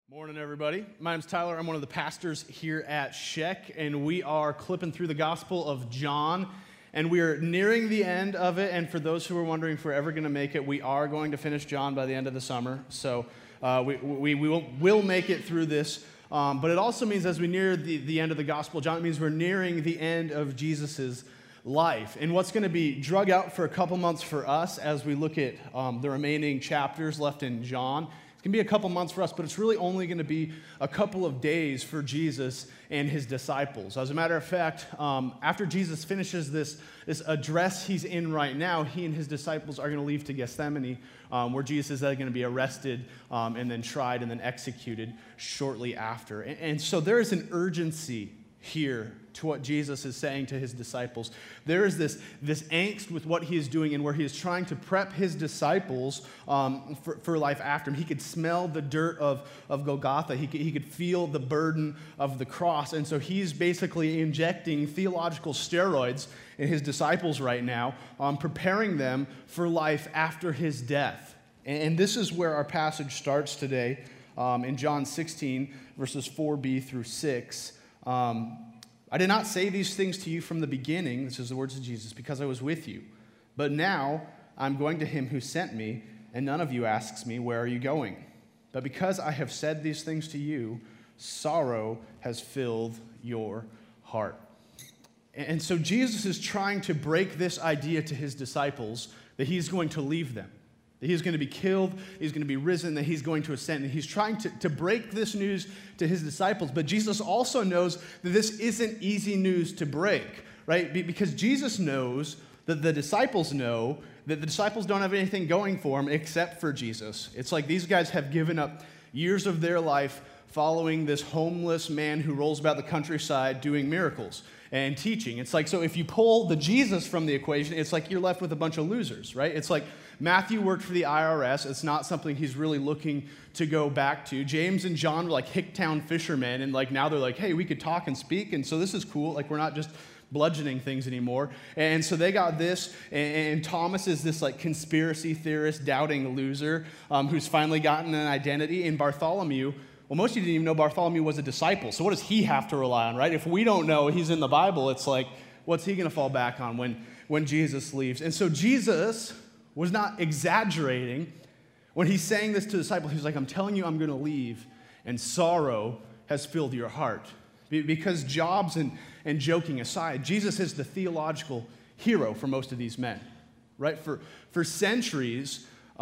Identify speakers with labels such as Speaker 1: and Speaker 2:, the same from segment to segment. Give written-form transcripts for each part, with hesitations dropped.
Speaker 1: Morning, everybody. My name's Tyler. I'm one of the pastors here at Sheck, and we are clipping through the Gospel of John, and we are nearing the end of it. And for those who are wondering if we're ever going to make it, we are going to finish John by the end of the summer. So we will make it through this. But it also means as we near the end of the Gospel of John, it means we're nearing the end of Jesus's life. And what's going to be drug out for a couple months for us as we look at the remaining chapters left in John. It's going to be a couple months for us, but it's really only going to be a couple of days for Jesus and his disciples. As a matter of fact, after Jesus finishes this address he's in right now, he and his disciples are going to leave to Gethsemane, where Jesus is going to be arrested and then tried and then executed shortly after. And so there is an urgency here to what Jesus is saying to his disciples. There is this angst with what he is doing and where he is trying to prep his disciples for life after him. He could smell the dirt of Golgotha. He could feel the burden of the cross. And so he's basically injecting theological steroids in his disciples right now, preparing them for life after his death. And this is where our passage starts today in John 16, verses 4b through 6. I did not say these things to you from the beginning, this is the words of Jesus, because I was with you. But now I'm going to him who sent me, and none of you asks me, where are you going? But because I have said these things to you, sorrow has filled your heart. And so Jesus is trying to break this idea to his disciples that he's going to leave them, that he's going to be killed, he's going to be risen, that he's going to ascend. And he's trying to break this news to his disciples. But Jesus also knows that this isn't easy news to break, right? Because Jesus knows that the disciples know that the disciples don't have anything going for them except for Jesus. It's like these guys have given up years of their life following this homeless man who rolls about the countryside doing miracles and teaching. It's like, so if you pull the Jesus from the equation, it's like you're left with a bunch of losers, right? It's like Matthew worked for the IRS. It's not something he's really looking to go back to. James and John were like Hicktown fishermen, and like now they're like, hey, we could talk and speak, and so this is cool. Like we're not just bludgeoning things anymore. And so they got this, and Thomas is this like conspiracy theorist, doubting loser who's finally gotten an identity. And Bartholomew, well, most of you didn't even know Bartholomew was a disciple. So what does he have to rely on, right? If we don't know he's in the Bible, it's like, what's he going to fall back on when Jesus leaves? And so Jesus was not exaggerating when he's saying this to the disciples. He's like, I'm telling you I'm going to leave, and sorrow has filled your heart. Because jobs and joking aside, Jesus is the theological hero for most of these men, right? For centuries,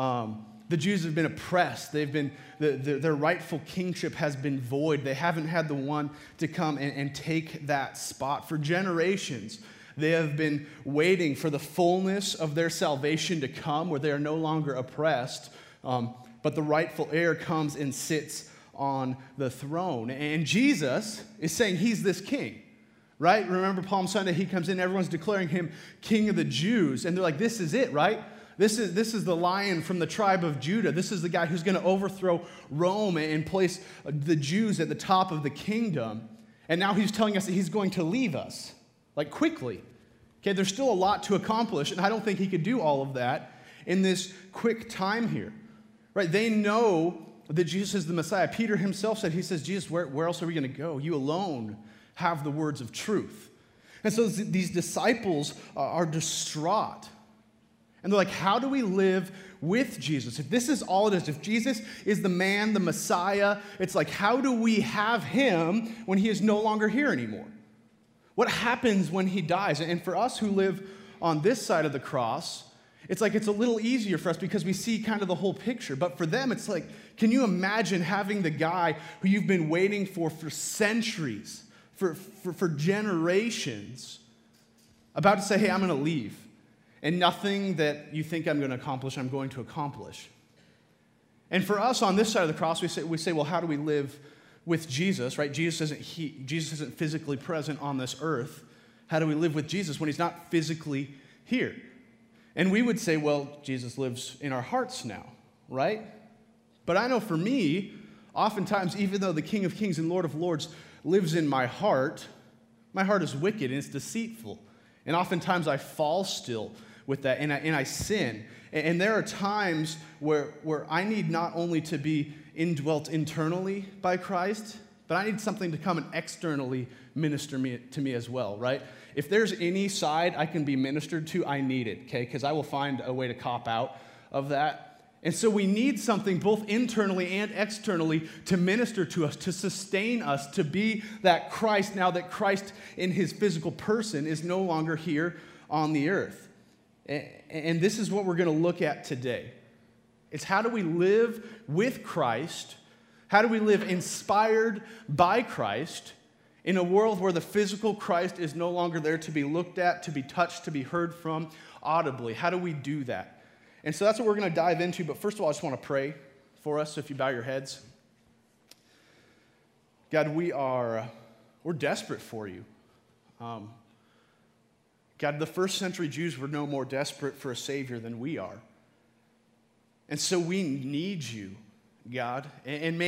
Speaker 1: the Jews have been oppressed. They've been their rightful kingship has been void. They haven't had the one to come and take that spot. For generations, they have been waiting for the fullness of their salvation to come, where they are no longer oppressed, but the rightful heir comes and sits on the throne. And Jesus is saying he's this king, right? Remember Palm Sunday, he comes in, everyone's declaring him King of the Jews, and they're like, this is it, right? This is the Lion from the tribe of Judah. This is the guy who's going to overthrow Rome and place the Jews at the top of the kingdom. And now he's telling us that he's going to leave us, like quickly. Okay, there's still a lot to accomplish, and I don't think he could do all of that in this quick time here, right? They know that Jesus is the Messiah. Peter himself said, he says, Jesus, where else are we going to go? You alone have the words of truth. And so these disciples are distraught. And they're like, how do we live with Jesus? If this is all it is, if Jesus is the man, the Messiah, it's like, how do we have him when he is no longer here anymore? What happens when he dies? And for us who live on this side of the cross, it's like it's a little easier for us because we see kind of the whole picture. But for them, it's like, can you imagine having the guy who you've been waiting for centuries, for generations, about to say, hey, I'm going to leave. And nothing that you think I'm going to accomplish, I'm going to accomplish. And for us on this side of the cross, we say, well, how do we live with Jesus, right? Jesus isn't physically present on this earth. How do we live with Jesus when he's not physically here? And we would say, well, Jesus lives in our hearts now, right? But I know for me, oftentimes, even though the King of Kings and Lord of Lords lives in my heart is wicked and it's deceitful. And oftentimes I fall still with that, and I sin. And there are times where I need not only to be indwelt internally by Christ, but I need something to come and externally minister to me as well, right? If there's any side I can be ministered to, I need it, okay? Because I will find a way to cop out of that. And so we need something both internally and externally to minister to us, to sustain us, to be that Christ, now that Christ in his physical person is no longer here on the earth. And this is what we're going to look at today. It's how do we live with Christ? How do we live inspired by Christ in a world where the physical Christ is no longer there to be looked at, to be touched, to be heard from audibly? How do we do that? And so that's what we're going to dive into. But first of all, I just want to pray for us. So if you bow your heads. God, we're desperate for you. God, the first century Jews were no more desperate for a Savior than we are. And so we need you, God. And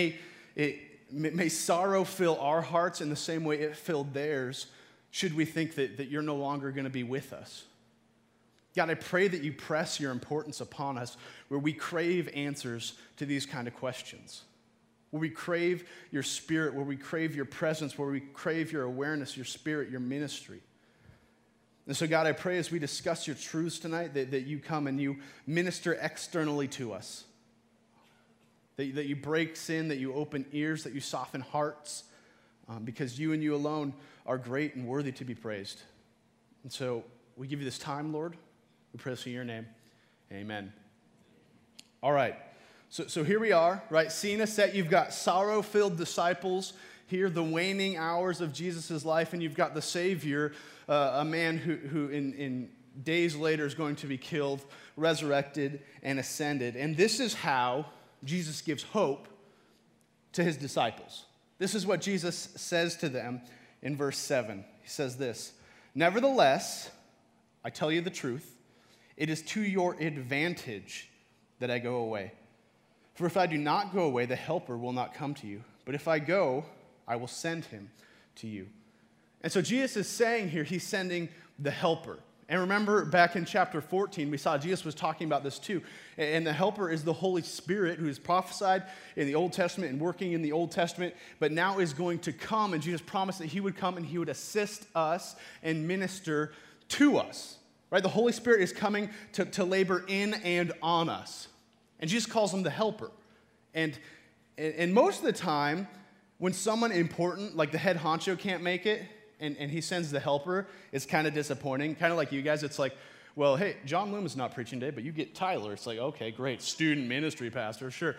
Speaker 1: may sorrow fill our hearts in the same way it filled theirs, should we think that you're no longer going to be with us. God, I pray that you press your importance upon us where we crave answers to these kind of questions, where we crave your spirit, where we crave your presence, where we crave your awareness, your spirit, your ministry. And so, God, I pray as we discuss your truths tonight that you come and you minister externally to us, that you break sin, that you open ears, that you soften hearts, because you and you alone are great and worthy to be praised. And so we give you this time, Lord. We pray this in your name. Amen. All right. So here we are, right? Scene is set. You've got sorrow-filled disciples here, the waning hours of Jesus' life, and you've got the Savior, a man who in days later is going to be killed, resurrected, and ascended. And this is how Jesus gives hope to his disciples. This is what Jesus says to them in verse 7. He says this, "Nevertheless, I tell you the truth, it is to your advantage that I go away. For if I do not go away, the Helper will not come to you. But if I go, I will send him to you." And so Jesus is saying here, he's sending the Helper. And remember back in chapter 14, we saw Jesus was talking about this too. And the Helper is the Holy Spirit who is prophesied in the Old Testament and working in the Old Testament, but now is going to come. And Jesus promised that he would come and he would assist us and minister to us. Right? The Holy Spirit is coming to labor in and on us. And Jesus calls him the Helper. And most of the time, when someone important, like the head honcho, can't make it, and he sends the Helper, it's kind of disappointing. Kind of like you guys, it's like, well, hey, John Loomis is not preaching today, but you get Tyler. It's like, okay, great, student ministry pastor, sure.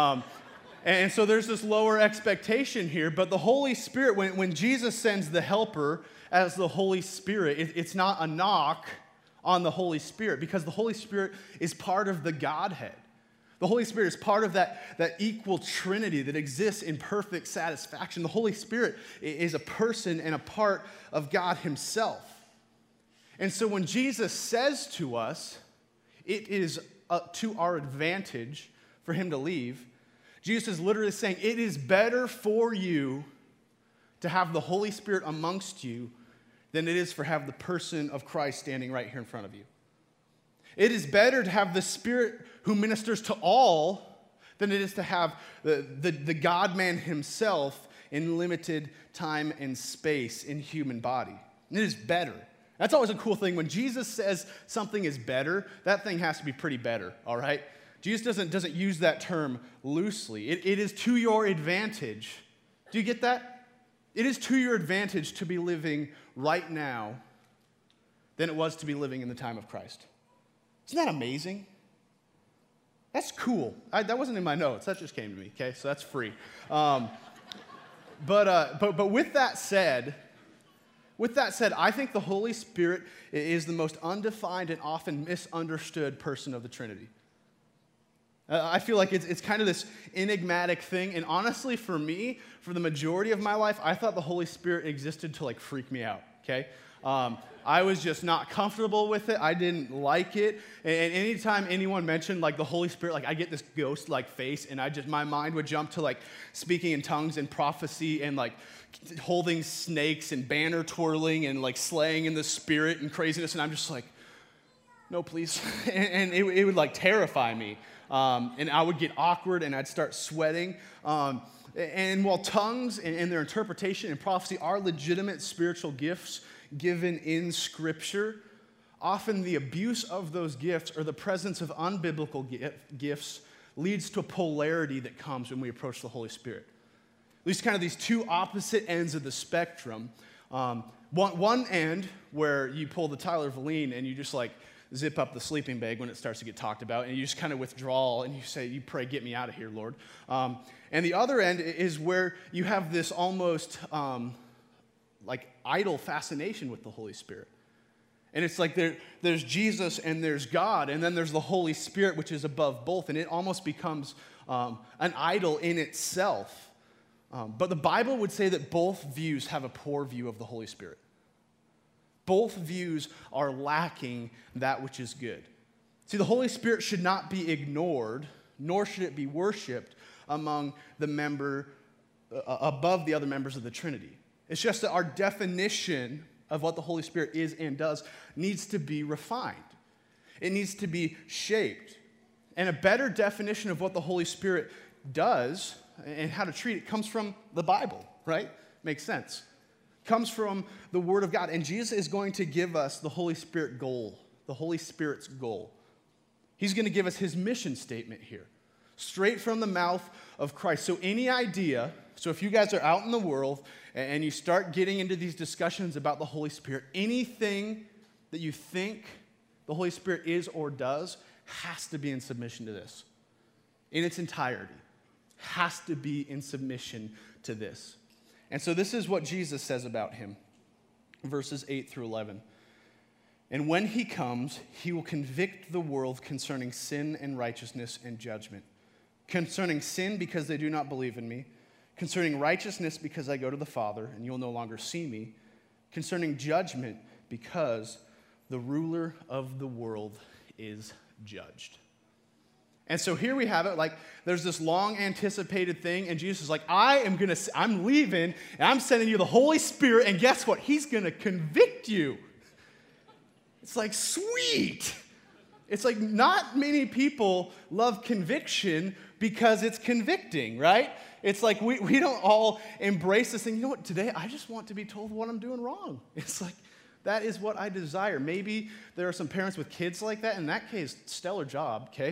Speaker 1: And so there's this lower expectation here, but the Holy Spirit, when Jesus sends the Helper as the Holy Spirit, it's not a knock on the Holy Spirit, because the Holy Spirit is part of the Godhead. The Holy Spirit is part of that equal Trinity that exists in perfect satisfaction. The Holy Spirit is a person and a part of God himself. And so when Jesus says to us, it is to our advantage for him to leave, Jesus is literally saying, it is better for you to have the Holy Spirit amongst you than it is for have the person of Christ standing right here in front of you. It is better to have the Spirit who ministers to all than it is to have the God-man himself in limited time and space in human body. It is better. That's always a cool thing. When Jesus says something is better, that thing has to be pretty better, all right? Jesus doesn't use that term loosely. It is to your advantage. Do you get that? It is to your advantage to be living right now than it was to be living in the time of Christ. Isn't that amazing? That's cool. That wasn't in my notes. That just came to me, okay? So that's free. But with that said, I think the Holy Spirit is the most undefined and often misunderstood person of the Trinity. I feel like it's kind of this enigmatic thing. And honestly, for me, for the majority of my life, I thought the Holy Spirit existed to like freak me out, okay? I was just not comfortable with it. I didn't like it. And anytime anyone mentioned like the Holy Spirit, like I get this ghost-like face, and my mind would jump to like speaking in tongues and prophecy and like holding snakes and banner twirling and like slaying in the spirit and craziness. And I'm just like, no, please. And it would like terrify me. And I would get awkward and I'd start sweating. And while tongues and their interpretation and prophecy are legitimate spiritual gifts given in Scripture, often the abuse of those gifts or the presence of unbiblical gifts leads to a polarity that comes when we approach the Holy Spirit. At least kind of these two opposite ends of the spectrum. One end where you pull the Tyler Verleen and you just like zip up the sleeping bag when it starts to get talked about, and you just kind of withdraw and you pray, get me out of here, Lord. And the other end is where you have this almost like idol fascination with the Holy Spirit. And it's like there's Jesus and there's God, and then there's the Holy Spirit, which is above both, and it almost becomes an idol in itself. But the Bible would say that both views have a poor view of the Holy Spirit. Both views are lacking that which is good. See, the Holy Spirit should not be ignored, nor should it be worshiped among above the other members of the Trinity. It's just that our definition of what the Holy Spirit is and does needs to be refined. It needs to be shaped. And a better definition of what the Holy Spirit does and how to treat it comes from the Bible, right? Makes sense. Comes from the Word of God. And Jesus is going to give us the Holy Spirit goal, the Holy Spirit's goal. He's going to give us his mission statement here, straight from the mouth of Christ. So if you guys are out in the world and you start getting into these discussions about the Holy Spirit, anything that you think the Holy Spirit is or does has to be in submission to this. In its entirety. Has to be in submission to this. And so this is what Jesus says about him. Verses 8 through 11. And when he comes, he will convict the world concerning sin and righteousness and judgment. Concerning sin, because they do not believe in me. Concerning righteousness, because I go to the Father, and you'll no longer see me. Concerning judgment, because the ruler of the world is judged. And so here we have it, like there's this long anticipated thing, and Jesus is like, I'm leaving, and I'm sending you the Holy Spirit, and guess what? He's going to convict you. It's like, sweet. It's like not many people love conviction because it's convicting, right? It's like we don't all embrace this thing. You know what? Today, I just want to be told what I'm doing wrong. It's like, that is what I desire. Maybe there are some parents with kids like that. In that case, stellar job, okay?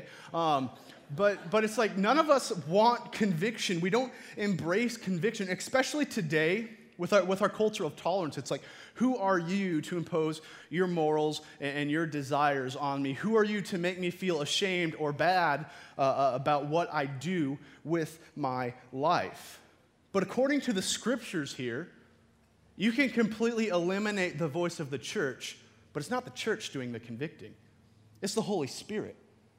Speaker 1: But it's like none of us want conviction. We don't embrace conviction, especially today with our culture of tolerance. It's like, who are you to impose your morals and your desires on me? Who are you to make me feel ashamed or bad about what I do with my life? But according to the scriptures here, you can completely eliminate the voice of the church, but it's not the church doing the convicting. It's the Holy Spirit.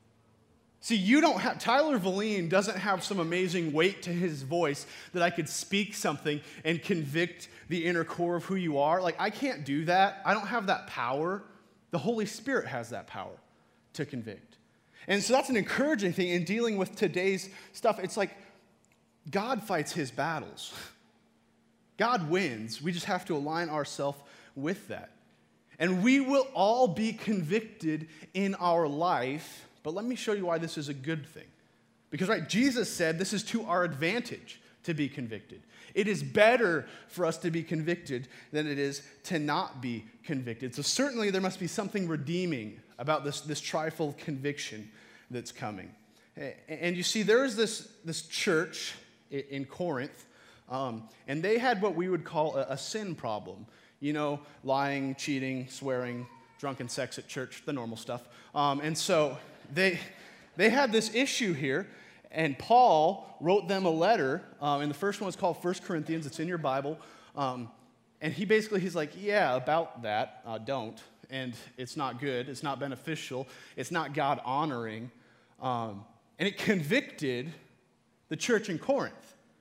Speaker 1: See, Tyler Verleen doesn't have some amazing weight to his voice that I could speak something and convict the inner core of who you are. Like, I can't do that. I don't have that power. The Holy Spirit has that power to convict. And so that's an encouraging thing in dealing with today's stuff. It's like God fights his battles. God wins. We just have to align ourselves with that. And we will all be convicted in our life, but let me show you why this is a good thing. Because, right, Jesus said this is to our advantage to be convicted. It is better for us to be convicted than it is to not be convicted. So certainly there must be something redeeming about this trifold conviction that's coming. And you see, there is this church in Corinth, and they had what we would call a sin problem. You know, lying, cheating, swearing, drunken sex at church, the normal stuff. And so they had this issue here, and Paul wrote them a letter, and the first one is called 1 Corinthians. It's in your Bible. And he's like, yeah, about that, don't. And it's not good. It's not beneficial. It's not God-honoring. And it convicted the church in Corinth.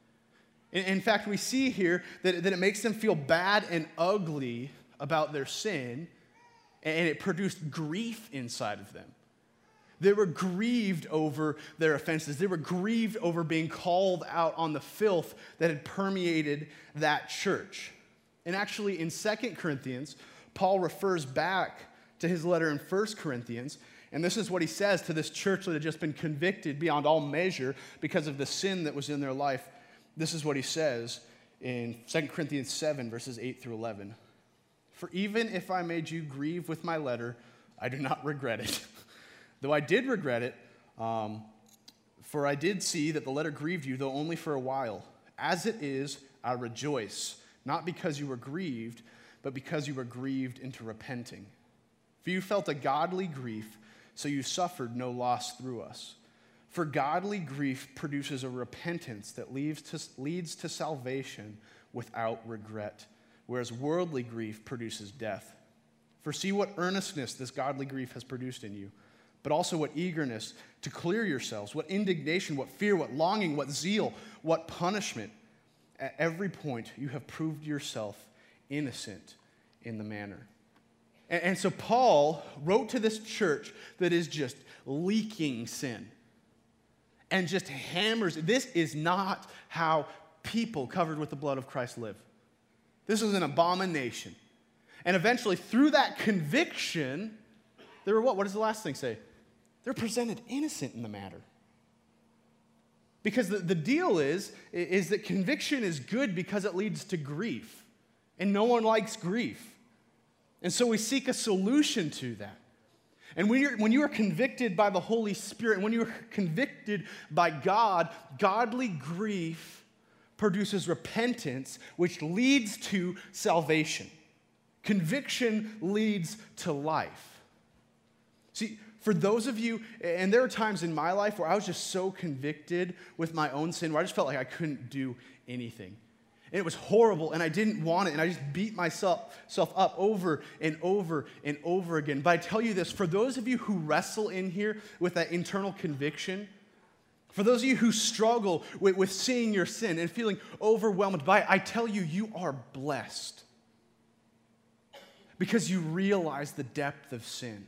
Speaker 1: In fact, we see here that it makes them feel bad and ugly about their sin, and it produced grief inside of them. They were grieved over their offenses. They were grieved over being called out on the filth that had permeated that church. And actually, in 2 Corinthians, Paul refers back to his letter in 1 Corinthians, And this is what he says to this church that had just been convicted beyond all measure because of the sin that was in their life. This is what he says in 2 Corinthians 7, verses 8 through 11. For even if I made you grieve with my letter, I do not regret it. Though I did regret it, for I did see that the letter grieved you, though only for a while. As it is, I rejoice, not because you were grieved, but because you were grieved into repenting. For you felt a godly grief, so you suffered no loss through us. For godly grief produces a repentance that leads to salvation without regret, whereas worldly grief produces death. For see what earnestness this godly grief has produced in you, but also what eagerness to clear yourselves, what indignation, what fear, what longing, what zeal, what punishment. At every point you have proved yourself innocent in the matter. And so Paul wrote to this church that is just leaking sin and just hammers. This is not how people covered with the blood of Christ live. This is an abomination. And eventually, through that conviction, they were what? What does the last thing say? They're presented innocent in the matter. Because the deal is that conviction is good because it leads to grief. And no one likes grief. And so we seek a solution to that. And when you are convicted by the Holy Spirit, when you are convicted by God, godly grief produces repentance, which leads to salvation. Conviction leads to life. See, for those of you, and there are times in my life where I was just so convicted with my own sin, where I just felt like I couldn't do anything. And it was horrible, and I didn't want it, and I just beat myself up over and over and over again. But I tell you this, for those of you who wrestle in here with that internal conviction, for those of you who struggle with seeing your sin and feeling overwhelmed by it, I tell you, you are blessed. Because you realize the depth of sin.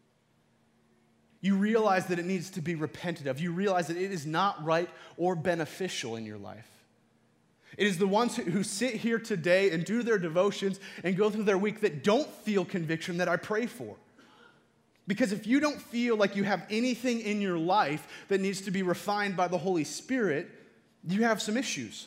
Speaker 1: You realize that it needs to be repented of. You realize that it is not right or beneficial in your life. It is the ones who sit here today and do their devotions and go through their week that don't feel conviction that I pray for. Because if you don't feel like you have anything in your life that needs to be refined by the Holy Spirit, you have some issues.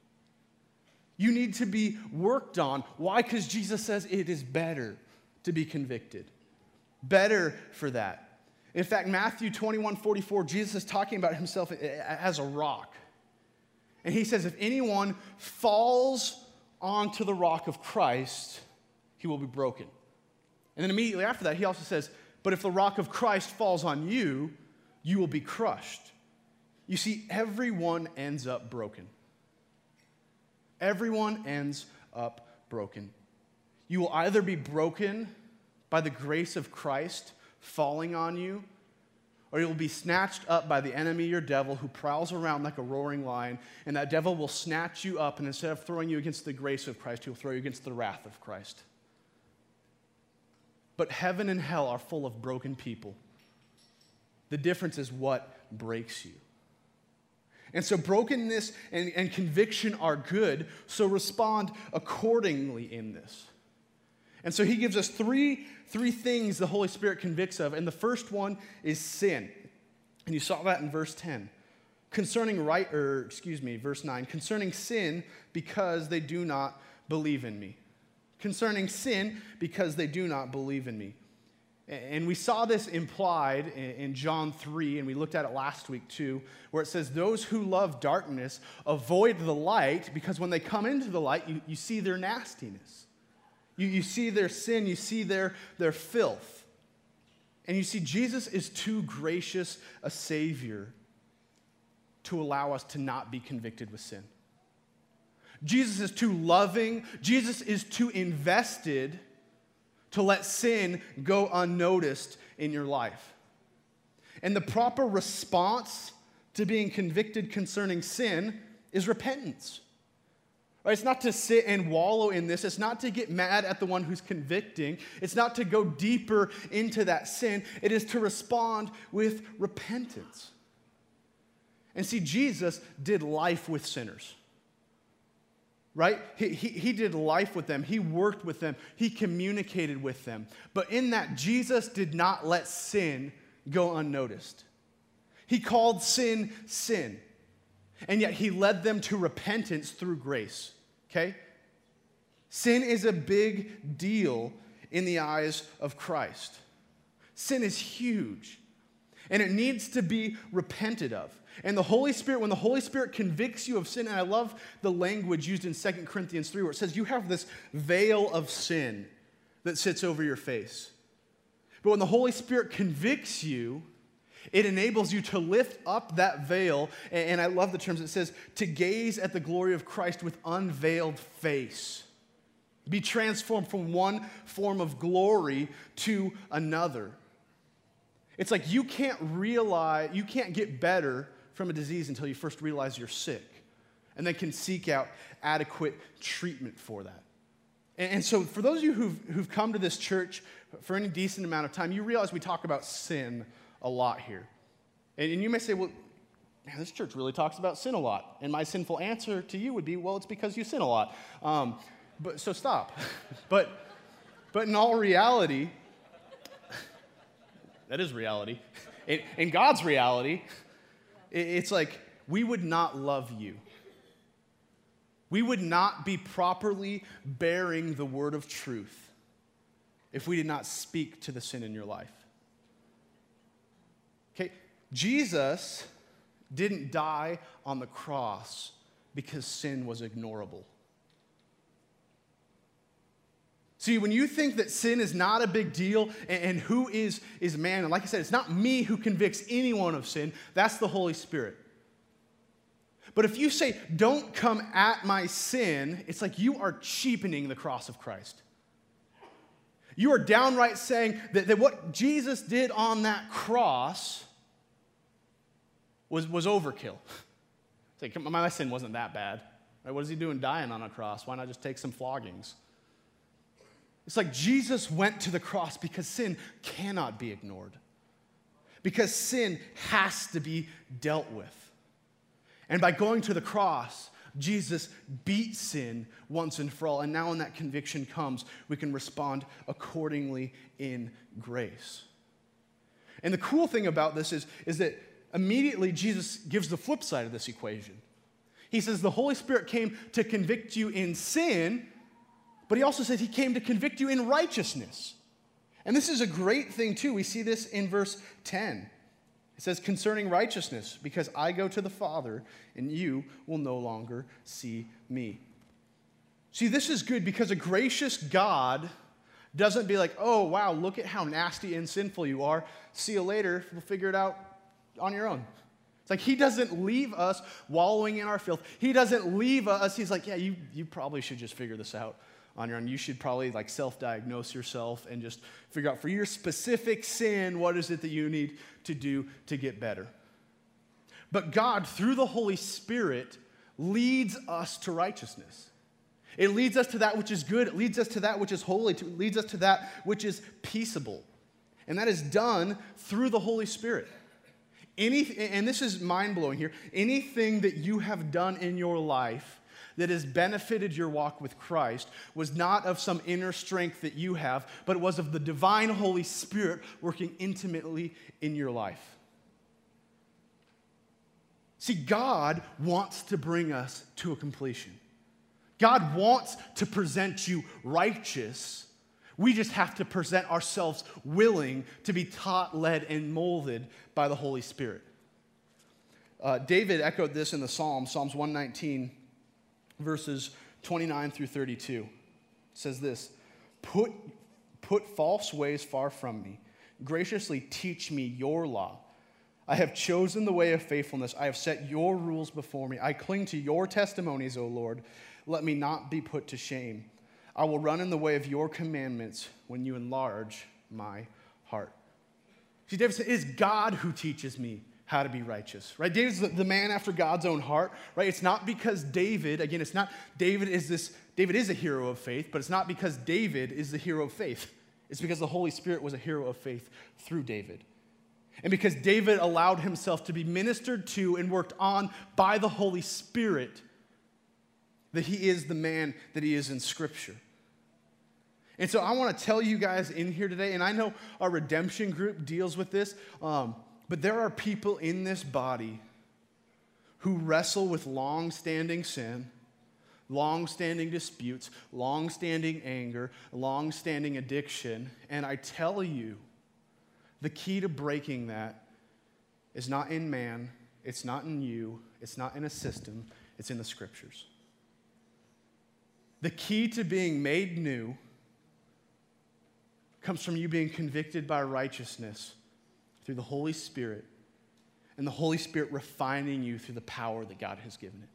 Speaker 1: You need to be worked on. Why? Because Jesus says it is better to be convicted. Better for that. In fact, Matthew 21:44, Jesus is talking about himself as a rock. And he says, if anyone falls onto the rock of Christ, he will be broken. And then immediately after that, he also says, but if the rock of Christ falls on you, you will be crushed. You see, everyone ends up broken. Everyone ends up broken. You will either be broken by the grace of Christ falling on you, or you will be snatched up by the enemy, your devil, who prowls around like a roaring lion, and that devil will snatch you up, and instead of throwing you against the grace of Christ, he will throw you against the wrath of Christ. But heaven and hell are full of broken people. The difference is what breaks you. And so brokenness and conviction are good, so respond accordingly in this. And so he gives us three things the Holy Spirit convicts of, and the first one is sin. And you saw that in verse 10. Verse 9, concerning sin because they do not believe in me. Concerning sin because they do not believe in me. And we saw this implied in John 3, and we looked at it last week too, where it says, those who love darkness avoid the light because when they come into the light, you see their nastiness. You see their sin, you see their filth. And you see Jesus is too gracious a Savior to allow us to not be convicted with sin. Jesus is too loving, Jesus is too invested to let sin go unnoticed in your life. And the proper response to being convicted concerning sin is repentance. Right? It's not to sit and wallow in this. It's not to get mad at the one who's convicting. It's not to go deeper into that sin. It is to respond with repentance. And see, Jesus did life with sinners. Right? He did life with them. He worked with them. He communicated with them. But in that, Jesus did not let sin go unnoticed. He called sin, sin. And yet he led them to repentance through grace. Okay? Sin is a big deal in the eyes of Christ. Sin is huge. And it needs to be repented of. And the Holy Spirit, when the Holy Spirit convicts you of sin, and I love the language used in 2 Corinthians 3 where it says you have this veil of sin that sits over your face. But when the Holy Spirit convicts you, it enables you to lift up that veil, and I love the terms it says, to gaze at the glory of Christ with unveiled face. Be transformed from one form of glory to another. It's like you can't get better from a disease until you first realize you're sick, and then can seek out adequate treatment for that. And so for those of you who've come to this church for any decent amount of time, you realize we talk about sin a lot here. And you may say, well, man, this church really talks about sin a lot. And my sinful answer to you would be, well, it's because you sin a lot. So stop. But in all reality, that is reality. In God's reality, it's like we would not love you. We would not be properly bearing the word of truth if we did not speak to the sin in your life. Okay, Jesus didn't die on the cross because sin was ignorable. See, when you think that sin is not a big deal and who is man, and like I said, it's not me who convicts anyone of sin, that's the Holy Spirit. But if you say, don't come at my sin, it's like you are cheapening the cross of Christ. You are downright saying that what Jesus did on that cross was overkill. It's like, my sin wasn't that bad. Right? What is he doing dying on a cross? Why not just take some floggings? It's like Jesus went to the cross because sin cannot be ignored. Because sin has to be dealt with. And by going to the cross, Jesus beat sin once and for all. And now when that conviction comes, we can respond accordingly in grace. And the cool thing about this is that immediately Jesus gives the flip side of this equation. He says the Holy Spirit came to convict you in sin, but he also says he came to convict you in righteousness. And this is a great thing too. We see this in verse 10. It says, concerning righteousness, because I go to the Father, and you will no longer see me. See, this is good because a gracious God doesn't be like, oh, wow, look at how nasty and sinful you are. See you later. We'll figure it out on your own. It's like he doesn't leave us wallowing in our filth. He doesn't leave us. He's like, yeah, you probably should just figure this out on your own. You should probably like self-diagnose yourself and just figure out for your specific sin, what is it that you need to do to get better. But God, through the Holy Spirit, leads us to righteousness. It leads us to that which is good. It leads us to that which is holy. It leads us to that which is peaceable. And that is done through the Holy Spirit. And this is mind-blowing here, anything that you have done in your life that has benefited your walk with Christ was not of some inner strength that you have, but it was of the divine Holy Spirit working intimately in your life. See, God wants to bring us to a completion. God wants to present you righteous. We just have to present ourselves willing to be taught, led, and molded by the Holy Spirit. David echoed this in the Psalms 119, verses 29 through 32. It says this, Put false ways far from me. Graciously teach me your law. I have chosen the way of faithfulness. I have set your rules before me. I cling to your testimonies, O Lord. Let me not be put to shame. I will run in the way of your commandments when you enlarge my heart. See, David said, it is God who teaches me how to be righteous, right? David's the man after God's own heart, right? It's not because David is a hero of faith, but it's not because David is the hero of faith. It's because the Holy Spirit was a hero of faith through David. And because David allowed himself to be ministered to and worked on by the Holy Spirit, that he is the man that he is in Scripture. And so I want to tell you guys in here today, and I know our redemption group deals with this, but there are people in this body who wrestle with long-standing sin, long-standing disputes, long-standing anger, long-standing addiction. And I tell you, the key to breaking that is not in man, it's not in you, it's not in a system, it's in the Scriptures. The key to being made new comes from you being convicted by righteousness through the Holy Spirit, and the Holy Spirit refining you through the power that God has given it.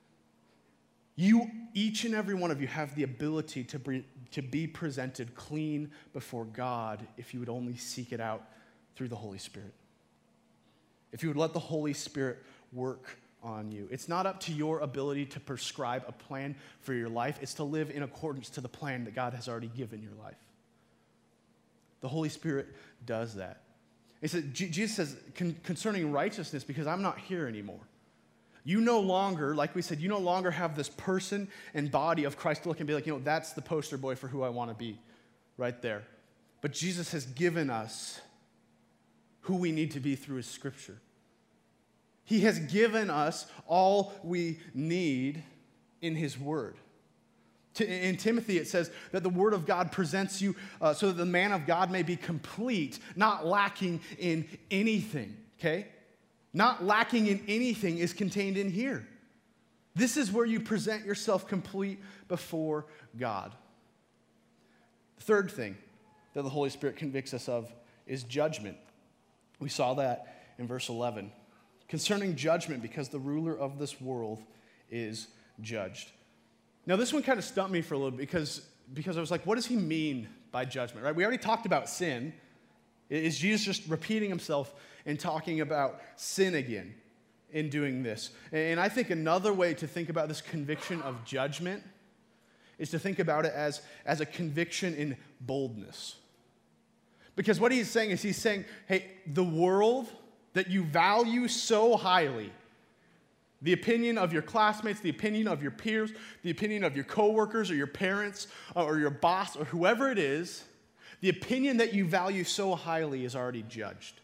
Speaker 1: You, each and every one of you, have the ability to be presented clean before God if you would only seek it out through the Holy Spirit. If you would let the Holy Spirit work on you. It's not up to your ability to prescribe a plan for your life. It's to live in accordance to the plan that God has already given your life. The Holy Spirit does that. He said, Jesus says, concerning righteousness, because I'm not here anymore. You no longer, like we said, you no longer have this person and body of Christ to look and be like, that's the poster boy for who I want to be, right there. But Jesus has given us who we need to be through his Scripture. He has given us all we need in his word. In Timothy, it says that the word of God presents you so that the man of God may be complete, not lacking in anything, okay? Not lacking in anything is contained in here. This is where you present yourself complete before God. The third thing that the Holy Spirit convicts us of is judgment. We saw that in verse 11. Concerning judgment, because the ruler of this world is judged. Now, this one kind of stumped me for a little bit because I was like, what does he mean by judgment, right? We already talked about sin. Is Jesus just repeating himself and talking about sin again in doing this? And I think another way to think about this conviction of judgment is to think about it as a conviction in boldness. Because what he's saying is hey, the world that you value so highly, the opinion of your classmates, the opinion of your peers, the opinion of your coworkers or your parents or your boss or whoever it is, the opinion that you value so highly is already judged.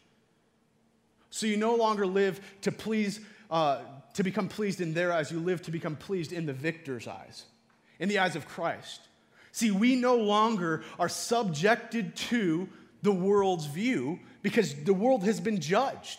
Speaker 1: So you no longer live to become pleased in their eyes. You live to become pleased in the victor's eyes, in the eyes of Christ. See, we no longer are subjected to the world's view because the world has been judged.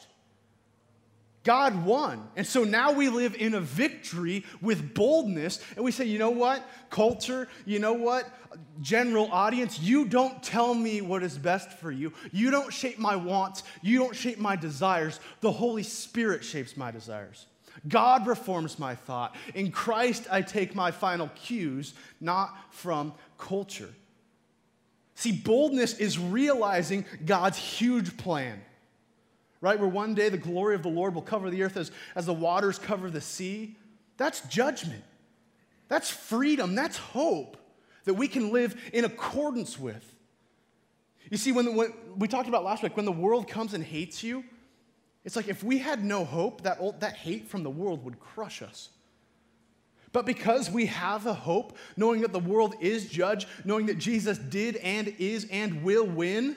Speaker 1: God won. And so now we live in a victory with boldness. And we say, you know what? Culture, you know what? General audience, you don't tell me what is best for you. You don't shape my wants. You don't shape my desires. The Holy Spirit shapes my desires. God reforms my thought. In Christ, I take my final cues, not from culture. See, boldness is realizing God's huge plan. Right, where one day the glory of the Lord will cover the earth as the waters cover the sea. That's judgment. That's freedom. That's hope that we can live in accordance with. You see, when we talked about last week, when the world comes and hates you, it's like if we had no hope, that hate from the world would crush us. But because we have a hope, knowing that the world is judged, knowing that Jesus did and is and will win,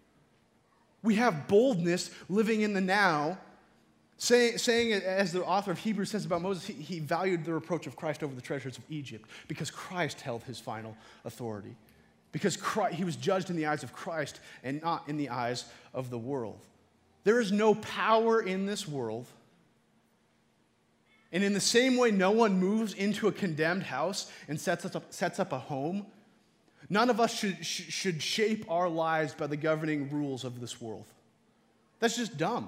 Speaker 1: we have boldness living in the now, saying as the author of Hebrews says about Moses, he valued the reproach of Christ over the treasures of Egypt because Christ held his final authority. Because he was judged in the eyes of Christ and not in the eyes of the world. There is no power in this world. And in the same way no one moves into a condemned house and sets up a home, none of us should shape our lives by the governing rules of this world. That's just dumb.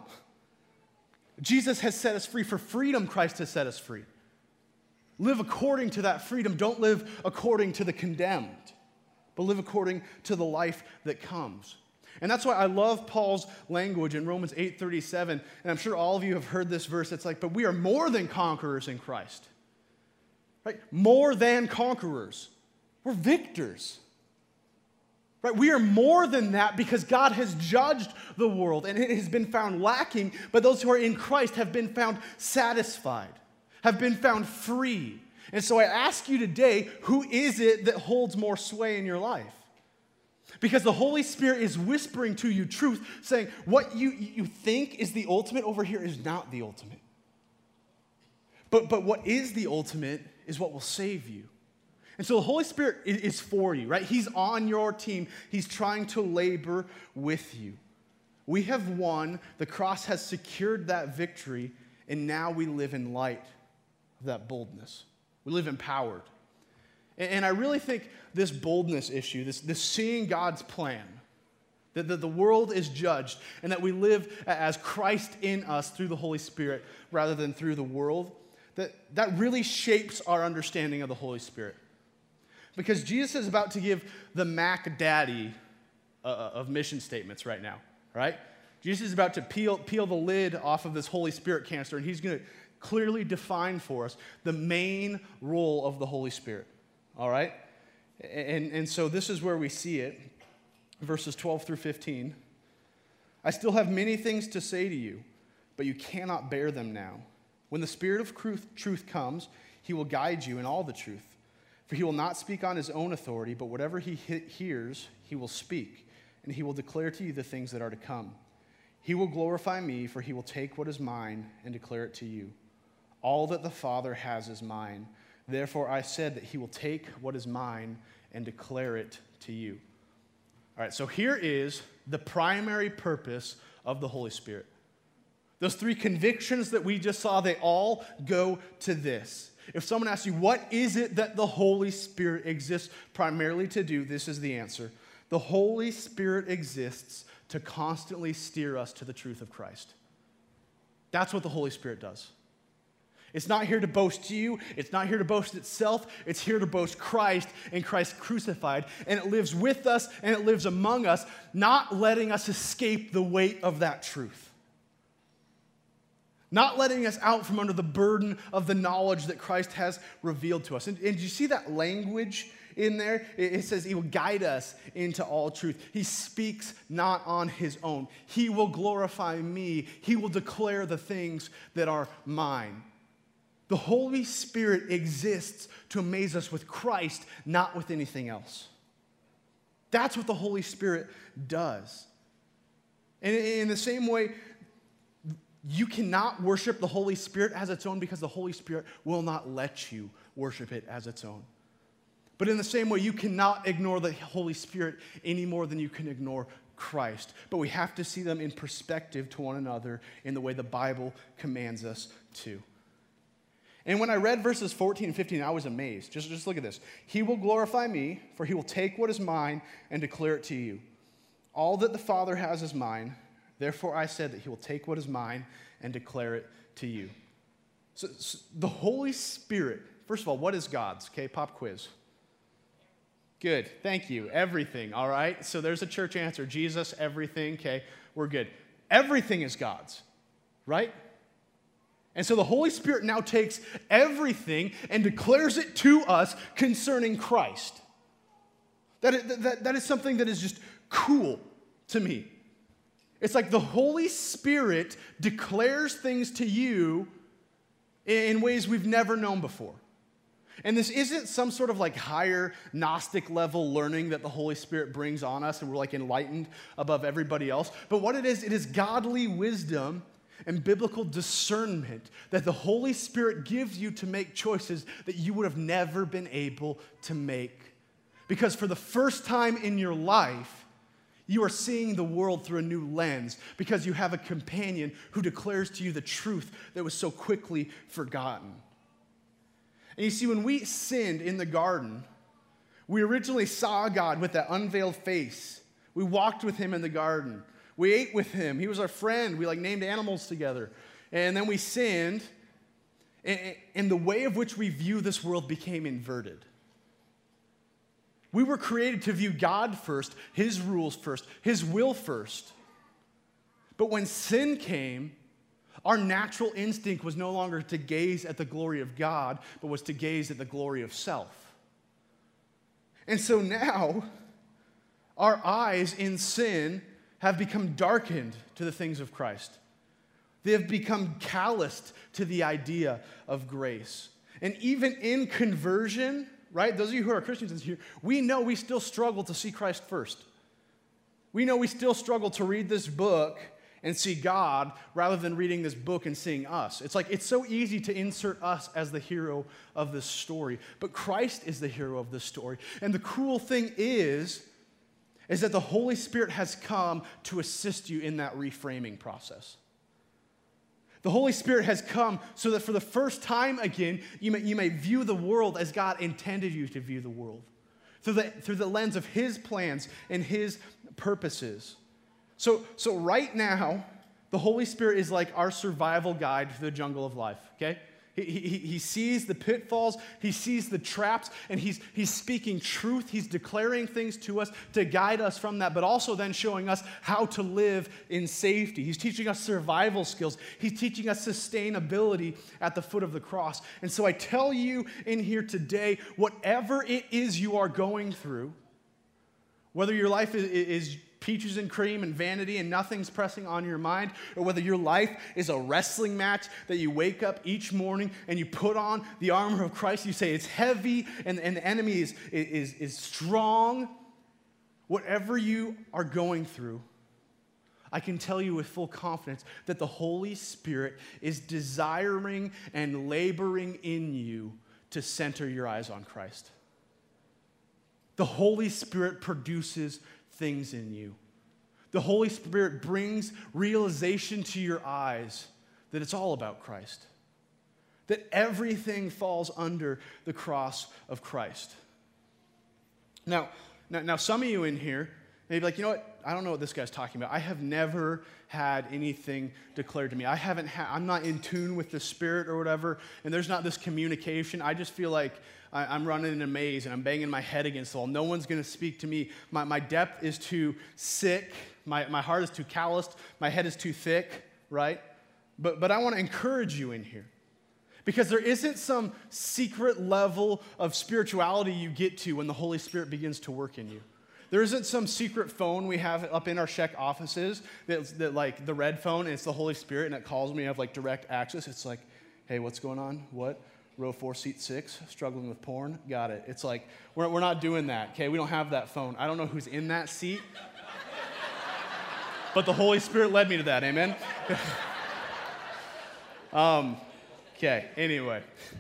Speaker 1: Jesus has set us free. For freedom, Christ has set us free. Live according to that freedom. Don't live according to the condemned, but live according to the life that comes. And that's why I love Paul's language in Romans 8:37. And I'm sure all of you have heard this verse. It's like, but we are more than conquerors in Christ. Right? More than conquerors. We're victors. Right? We are more than that because God has judged the world and it has been found lacking, but those who are in Christ have been found satisfied, have been found free. And so I ask you today, who is it that holds more sway in your life? Because the Holy Spirit is whispering to you truth, saying what you think is the ultimate over here is not the ultimate. But what is the ultimate is what will save you. And so the Holy Spirit is for you, right? He's on your team. He's trying to labor with you. We have won. The cross has secured that victory, and now we live in light of that boldness. We live empowered. And I really think this boldness issue, this seeing God's plan, that the world is judged, and that we live as Christ in us through the Holy Spirit rather than through the world, that really shapes our understanding of the Holy Spirit. Because Jesus is about to give the Mac Daddy of mission statements right now, right? Jesus is about to peel the lid off of this Holy Spirit canister, and he's going to clearly define for us the main role of the Holy Spirit, all right? And so this is where we see it, verses 12 through 15. I still have many things to say to you, but you cannot bear them now. When the Spirit of truth comes, he will guide you in all the truth. For he will not speak on his own authority, but whatever he hears, he will speak, and he will declare to you the things that are to come. He will glorify me, for he will take what is mine and declare it to you. All that the Father has is mine. Therefore I said that he will take what is mine and declare it to you. All right, so here is the primary purpose of the Holy Spirit. Those three convictions that we just saw, they all go to this. If someone asks you, what is it that the Holy Spirit exists primarily to do? This is the answer. The Holy Spirit exists to constantly steer us to the truth of Christ. That's what the Holy Spirit does. It's not here to boast you. It's not here to boast itself. It's here to boast Christ and Christ crucified. And it lives with us and it lives among us, not letting us escape the weight of that truth. Not letting us out from under the burden of the knowledge that Christ has revealed to us. And you see that language in there? It says he will guide us into all truth. He speaks not on his own. He will glorify me. He will declare the things that are mine. The Holy Spirit exists to amaze us with Christ, not with anything else. That's what the Holy Spirit does. And in the same way, you cannot worship the Holy Spirit as its own because the Holy Spirit will not let you worship it as its own. But in the same way, you cannot ignore the Holy Spirit any more than you can ignore Christ. But we have to see them in perspective to one another in the way the Bible commands us to. And when I read verses 14 and 15, I was amazed. Just look at this. He will glorify me, for he will take what is mine and declare it to you. All that the Father has is mine. Therefore, I said that he will take what is mine and declare it to you. So the Holy Spirit, first of all, what is God's? Okay, pop quiz. Good, thank you. Everything, all right? So there's a church answer. Jesus, everything, okay, we're good. Everything is God's, right? And so the Holy Spirit now takes everything and declares it to us concerning Christ. That is something that is just cool to me. It's like the Holy Spirit declares things to you in ways we've never known before. And this isn't some sort of like higher Gnostic level learning that the Holy Spirit brings on us and we're like enlightened above everybody else. But what it is godly wisdom and biblical discernment that the Holy Spirit gives you to make choices that you would have never been able to make. Because for the first time in your life, you are seeing the world through a new lens because you have a companion who declares to you the truth that was so quickly forgotten. And you see, when we sinned in the garden, we originally saw God with that unveiled face. We walked with him in the garden. We ate with him. He was our friend. We named animals together. And then we sinned, and the way of which we view this world became inverted. We were created to view God first, his rules first, his will first. But when sin came, our natural instinct was no longer to gaze at the glory of God, but was to gaze at the glory of self. And so now, our eyes in sin have become darkened to the things of Christ. They have become calloused to the idea of grace. And even in conversion, right? Those of you who are Christians in here, we know we still struggle to see Christ first. We know we still struggle to read this book and see God rather than reading this book and seeing us. It's like it's so easy to insert us as the hero of this story, but Christ is the hero of this story. And the cool thing is that the Holy Spirit has come to assist you in that reframing process. The Holy Spirit has come so that for the first time again, you may view the world as God intended you to view the world, through the lens of His plans and His purposes. So right now, the Holy Spirit is like our survival guide to the jungle of life, okay? He sees the pitfalls, He sees the traps, and he's speaking truth. He's declaring things to us to guide us from that, but also then showing us how to live in safety. He's teaching us survival skills. He's teaching us sustainability at the foot of the cross. And so I tell you in here today, whatever it is you are going through, whether your life is peaches and cream and vanity and nothing's pressing on your mind, or whether your life is a wrestling match that you wake up each morning and you put on the armor of Christ, you say it's heavy and the enemy is strong. Whatever you are going through, I can tell you with full confidence that the Holy Spirit is desiring and laboring in you to center your eyes on Christ. The Holy Spirit produces things in you. The Holy Spirit brings realization to your eyes that it's all about Christ, that everything falls under the cross of Christ. Now, some of you in here may be like, you know what? I don't know what this guy's talking about. I have never had anything declared to me. I'm not in tune with the Spirit or whatever, and there's not this communication. I just feel like I'm running in a maze and I'm banging my head against the wall. No one's going to speak to me. My depth is too sick. My heart is too calloused. My head is too thick, right? But I want to encourage you in here, because there isn't some secret level of spirituality you get to when the Holy Spirit begins to work in you. There isn't some secret phone we have up in our Sheck offices that like the red phone, and it's the Holy Spirit, and it calls me. I have like direct access. It's like, hey, what's going on? What? Row 4, seat 6, struggling with porn? Got it. It's like, we're not doing that, okay? We don't have that phone. I don't know who's in that seat, but the Holy Spirit led me to that, amen? Okay, anyway.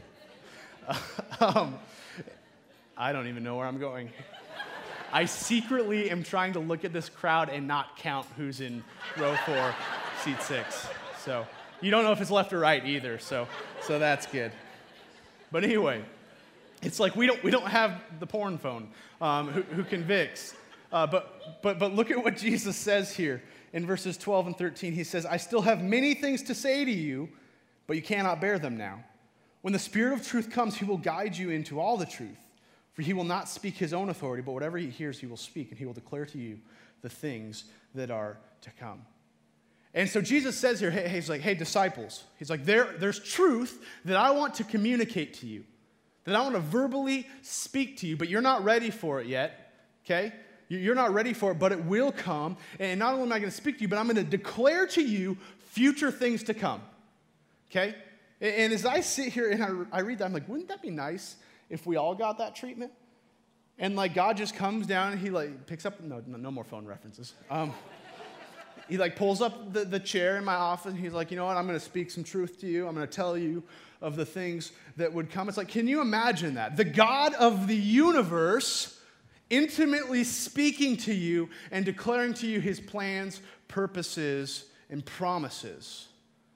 Speaker 1: I don't even know where I'm going. I secretly am trying to look at this crowd and not count who's in row 4, seat 6. So you don't know if it's left or right either, so that's good. But anyway, it's like we don't have the porn phone who convicts. But look at what Jesus says here in verses 12 and 13. He says, I still have many things to say to you, but you cannot bear them now. When the Spirit of truth comes, He will guide you into all the truth. For He will not speak His own authority, but whatever He hears, He will speak, and He will declare to you the things that are to come. And so Jesus says here, He's like, hey, disciples. He's like, there's truth that I want to communicate to you, that I want to verbally speak to you, but you're not ready for it yet, okay? You're not ready for it, but it will come. And not only am I going to speak to you, but I'm going to declare to you future things to come, okay? And as I sit here and I read that, I'm like, wouldn't that be nice if we all got that treatment? And like God just comes down and He like picks up, no more phone references. He like pulls up the chair in my office and He's like, you know what, I'm going to speak some truth to you. I'm going to tell you of the things that would come. It's like, can you imagine that? The God of the universe intimately speaking to you and declaring to you His plans, purposes, and promises.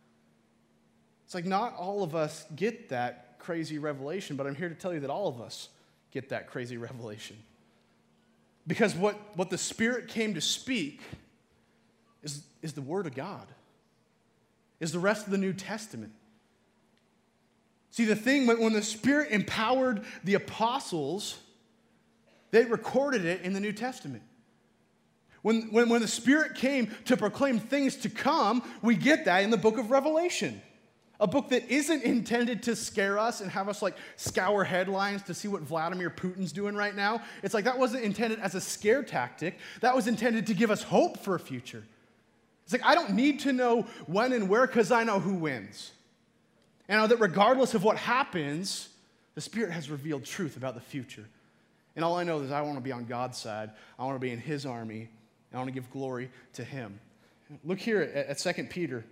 Speaker 1: It's like not all of us get that crazy revelation, but I'm here to tell you that all of us get that crazy revelation. Because what the Spirit came to speak is the Word of God, is the rest of the New Testament. See, the thing, when the Spirit empowered the apostles, they recorded it in the New Testament. When the Spirit came to proclaim things to come, we get that in the book of Revelation. A book that isn't intended to scare us and have us like scour headlines to see what Vladimir Putin's doing right now. It's like that wasn't intended as a scare tactic. That was intended to give us hope for a future. It's like I don't need to know when and where because I know who wins. And I know that regardless of what happens, the Spirit has revealed truth about the future. And all I know is I want to be on God's side. I want to be in His army. And I want to give glory to him. Look here at 2 Peter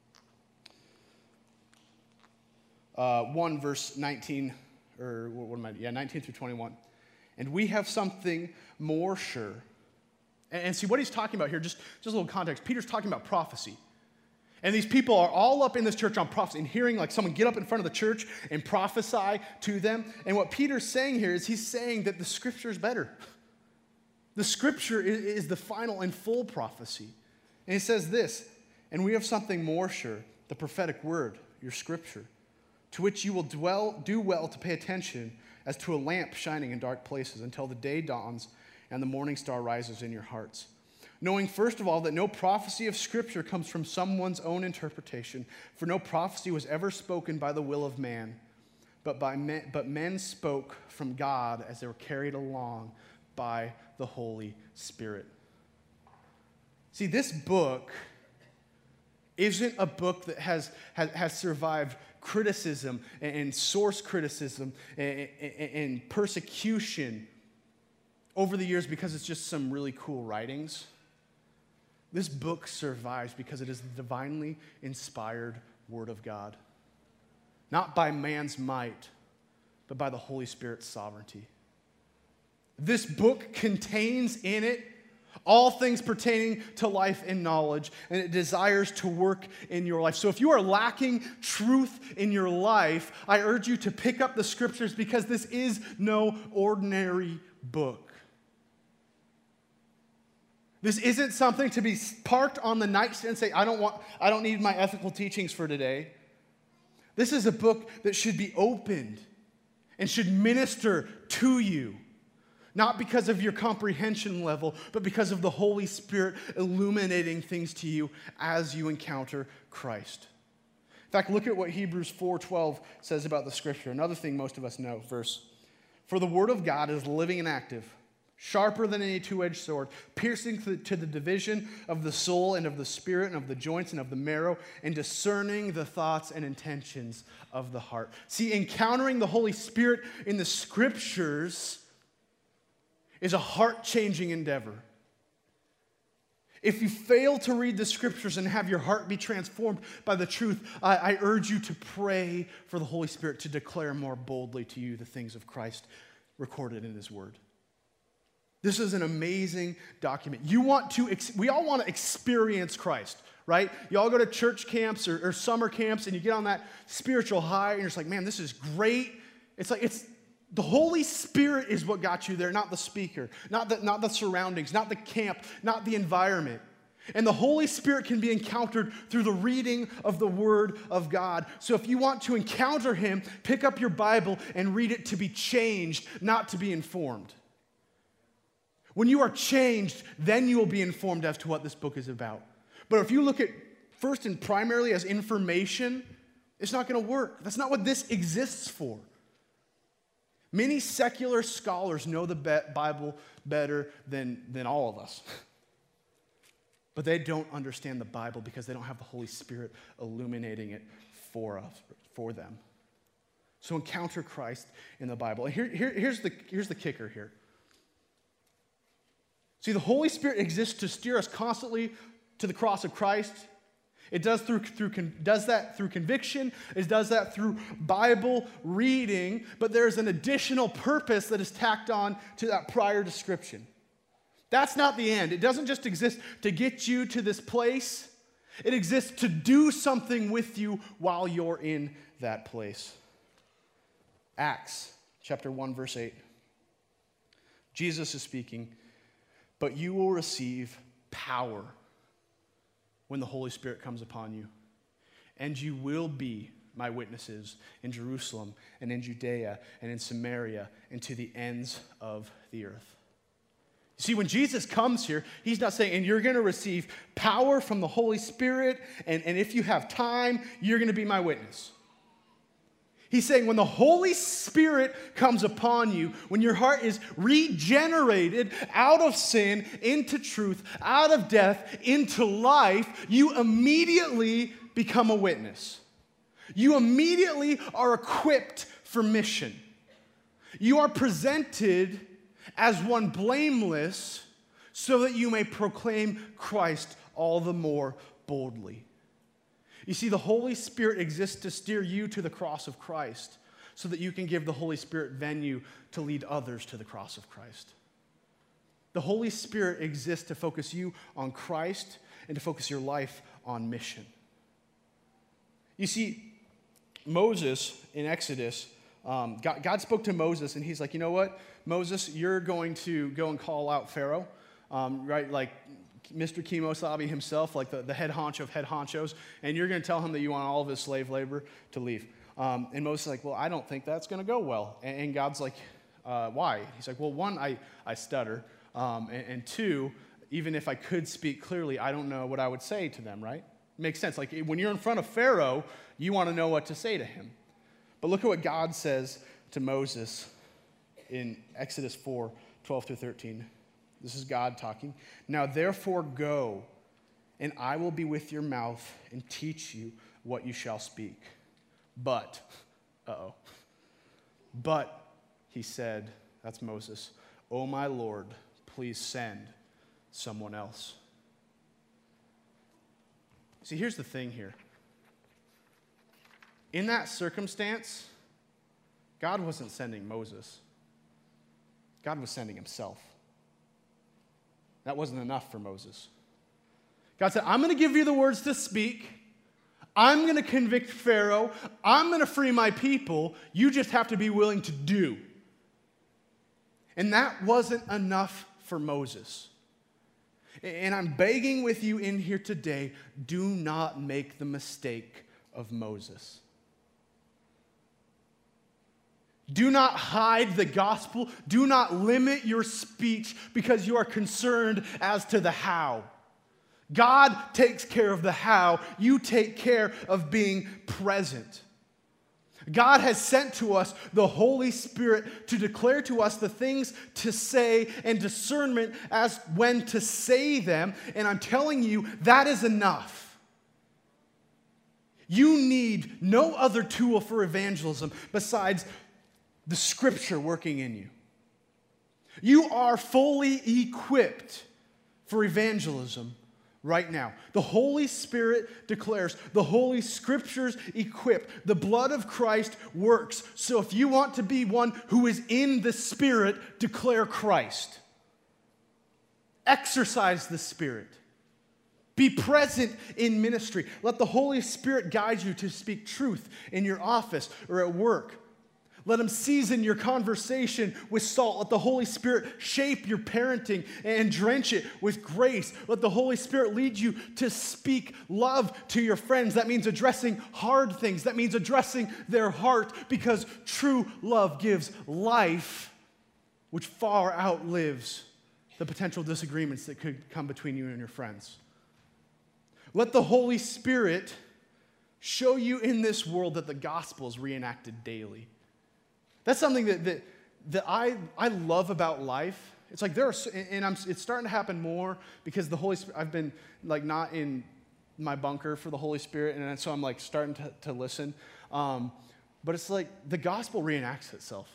Speaker 1: 1, verse 19, or what am I? Yeah, 19 through 21. And we have something more sure. And see what he's talking about here, just a little context. Peter's talking about prophecy. And these people are all up in this church on prophecy and hearing like someone get up in front of the church and prophesy to them. And what Peter's saying here is he's saying that the scripture is better. The scripture is the final and full prophecy. And he says this, and we have something more sure, the prophetic word, your scripture, to which you will do well to pay attention as to a lamp shining in dark places until the day dawns and the morning star rises in your hearts. Knowing, first of all, that no prophecy of Scripture comes from someone's own interpretation, for no prophecy was ever spoken by the will of man, but men spoke from God as they were carried along by the Holy Spirit. See, this book isn't a book that has survived criticism and source criticism and persecution over the years because it's just some really cool writings. This book survives because it is the divinely inspired Word of God. Not by man's might, but by the Holy Spirit's sovereignty. This book contains in it all things pertaining to life and knowledge, and it desires to work in your life. So if you are lacking truth in your life, I urge you to pick up the scriptures because this is no ordinary book. This isn't something to be parked on the nightstand and say, I don't need my ethical teachings for today. This is a book that should be opened and should minister to you. Not because of your comprehension level, but because of the Holy Spirit illuminating things to you as you encounter Christ. In fact, look at what Hebrews 4:12 says about the scripture. Another thing most of us know, verse. For the word of God is living and active, sharper than any two-edged sword, piercing to the division of the soul and of the spirit and of the joints and of the marrow, and discerning the thoughts and intentions of the heart. See, encountering the Holy Spirit in the scriptures is a heart-changing endeavor. If you fail to read the scriptures and have your heart be transformed by the truth, I urge you to pray for the Holy Spirit to declare more boldly to you the things of Christ recorded in his word. This is an amazing document. We all want to experience Christ, right? You all go to church camps or summer camps and you get on that spiritual high and you're just like, man, this is great. The Holy Spirit is what got you there, not the speaker, not the surroundings, not the camp, not the environment. And the Holy Spirit can be encountered through the reading of the Word of God. So if you want to encounter him, pick up your Bible and read it to be changed, not to be informed. When you are changed, then you will be informed as to what this book is about. But if you look at first and primarily as information, it's not going to work. That's not what this exists for. Many secular scholars know the Bible better than all of us. But they don't understand the Bible because they don't have the Holy Spirit illuminating it for them. So encounter Christ in the Bible. And here's the kicker here. See, the Holy Spirit exists to steer us constantly to the cross of Christ. It does that through conviction. It does that through Bible reading. But there's an additional purpose that is tacked on to that prior description. That's not the end. It doesn't just exist to get you to this place. It exists to do something with you while you're in that place. Acts chapter 1, verse 8. Jesus is speaking, but you will receive power when the Holy Spirit comes upon you. And you will be my witnesses in Jerusalem and in Judea and in Samaria and to the ends of the earth. You see, when Jesus comes here, he's not saying, and you're going to receive power from the Holy Spirit, and if you have time, you're going to be my witness. He's saying when the Holy Spirit comes upon you, when your heart is regenerated out of sin into truth, out of death into life, you immediately become a witness. You immediately are equipped for mission. You are presented as one blameless so that you may proclaim Christ all the more boldly. You see, the Holy Spirit exists to steer you to the cross of Christ so that you can give the Holy Spirit venue to lead others to the cross of Christ. The Holy Spirit exists to focus you on Christ and to focus your life on mission. You see, Moses in Exodus, God spoke to Moses, and he's like, you know what, Moses, you're going to go and call out Pharaoh, right? Like Mr. Kemosabe himself, like the head honcho of head honchos, and you're going to tell him that you want all of his slave labor to leave. And Moses is like, well, I don't think that's going to go well. And God's like, why? He's like, well, one, I stutter, and two, even if I could speak clearly, I don't know what I would say to them, right? Makes sense. Like when you're in front of Pharaoh, you want to know what to say to him. But look at what God says to Moses in Exodus 4, 12 through 13. This is God talking. Now therefore go, and I will be with your mouth and teach you what you shall speak. But, but, he said, that's Moses, oh my Lord, please send someone else. See, here's the thing here. In that circumstance, God wasn't sending Moses. God was sending himself. That wasn't enough for Moses. God said, I'm going to give you the words to speak. I'm going to convict Pharaoh. I'm going to free my people. You just have to be willing to do. And that wasn't enough for Moses. And I'm begging with you in here today, do not make the mistake of Moses. Do not hide the gospel. Do not limit your speech because you are concerned as to the how. God takes care of the how. You take care of being present. God has sent to us the Holy Spirit to declare to us the things to say and discernment as when to say them. And I'm telling you, that is enough. You need no other tool for evangelism besides the Scripture working in you. You are fully equipped for evangelism right now. The Holy Spirit declares, the Holy Scriptures equip, the blood of Christ works. So if you want to be one who is in the Spirit, declare Christ. Exercise the Spirit. Be present in ministry. Let the Holy Spirit guide you to speak truth in your office or at work. Let him season your conversation with salt. Let the Holy Spirit shape your parenting and drench it with grace. Let the Holy Spirit lead you to speak love to your friends. That means addressing hard things. That means addressing their heart, because true love gives life, which far outlives the potential disagreements that could come between you and your friends. Let the Holy Spirit show you in this world that the gospel is reenacted daily. That's something that I love about life. It's like it's starting to happen more because the Holy Spirit, I've been like not in my bunker for the Holy Spirit, and so I'm like starting to listen. But it's like the gospel reenacts itself.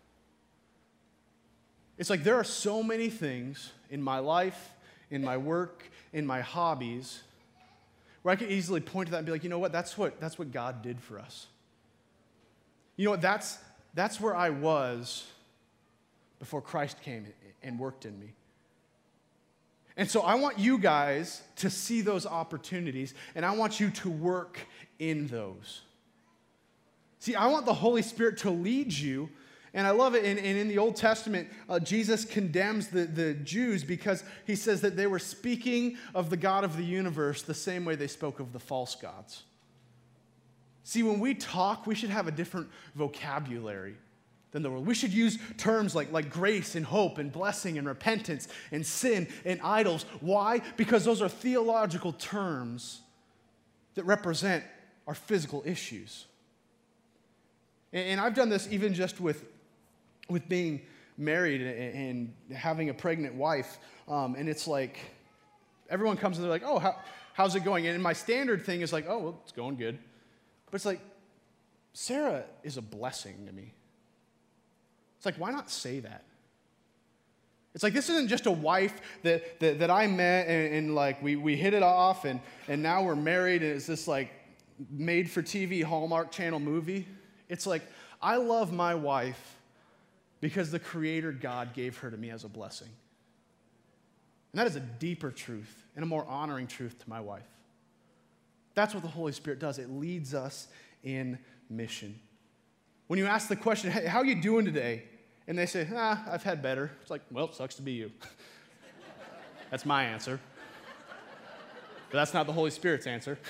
Speaker 1: It's like there are so many things in my life, in my work, in my hobbies, where I could easily point to that and be like, you know what, that's what God did for us. You know what, that's where I was before Christ came and worked in me. And so I want you guys to see those opportunities, and I want you to work in those. See, I want the Holy Spirit to lead you, and I love it. And in the Old Testament, Jesus condemns the Jews because he says that they were speaking of the God of the universe the same way they spoke of the false gods. See, when we talk, we should have a different vocabulary than the world. We should use terms like grace and hope and blessing and repentance and sin and idols. Why? Because those are theological terms that represent our physical issues. And I've done this even just with being married and having a pregnant wife. And it's like, everyone comes and they're like, oh, how's it going? And my standard thing is like, oh, well, it's going good. But it's like, Sarah is a blessing to me. It's like, why not say that? It's like this isn't just a wife that I met and like we hit it off and now we're married and it's this like made-for-TV Hallmark Channel movie. It's like I love my wife because the Creator God gave her to me as a blessing. And that is a deeper truth and a more honoring truth to my wife. That's what the Holy Spirit does. It leads us in mission. When you ask the question, hey, how are you doing today? And they say, I've had better. It's like, well, it sucks to be you. That's my answer. But that's not the Holy Spirit's answer.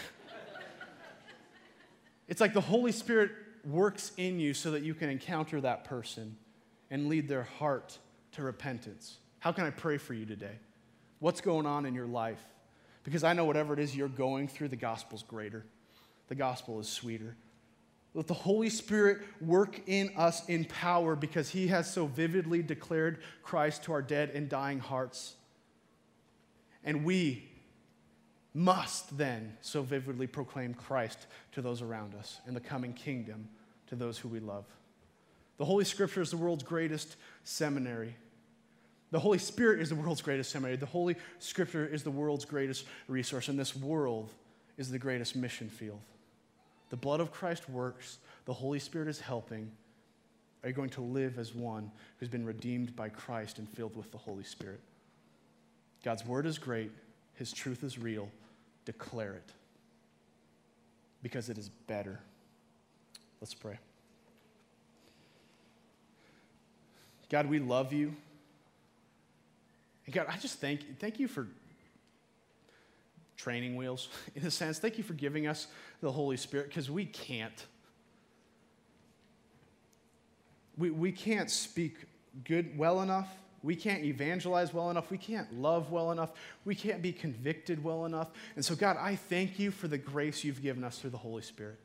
Speaker 1: It's like the Holy Spirit works in you so that you can encounter that person and lead their heart to repentance. How can I pray for you today? What's going on in your life? Because I know whatever it is you're going through, the gospel's greater. The gospel is sweeter. Let the Holy Spirit work in us in power because he has so vividly declared Christ to our dead and dying hearts. And we must then so vividly proclaim Christ to those around us and the coming kingdom to those who we love. The Holy Scripture is the world's greatest seminary. The Holy Spirit is the world's greatest seminary. The Holy Scripture is the world's greatest resource, and this world is the greatest mission field. The blood of Christ works. The Holy Spirit is helping. Are you going to live as one who's been redeemed by Christ and filled with the Holy Spirit? God's word is great. His truth is real. Declare it because it is better. Let's pray. God, we love you. And God, I just thank you for training wheels, in a sense. Thank you for giving us the Holy Spirit, because we can't. We can't speak well enough. We can't evangelize well enough. We can't love well enough. We can't be convicted well enough. And so, God, I thank you for the grace you've given us through the Holy Spirit.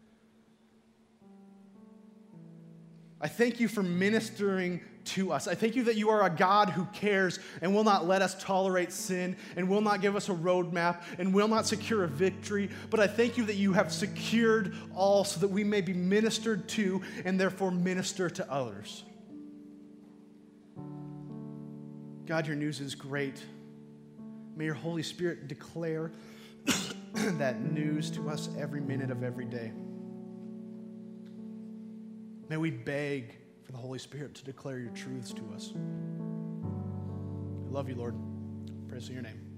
Speaker 1: I thank you for ministering to us. I thank you that you are a God who cares and will not let us tolerate sin and will not give us a roadmap and will not secure a victory. But I thank you that you have secured all so that we may be ministered to and therefore minister to others. God, your news is great. May your Holy Spirit declare that news to us every minute of every day. May we beg for the Holy Spirit to declare your truths to us. I love you, Lord. Praise in your name.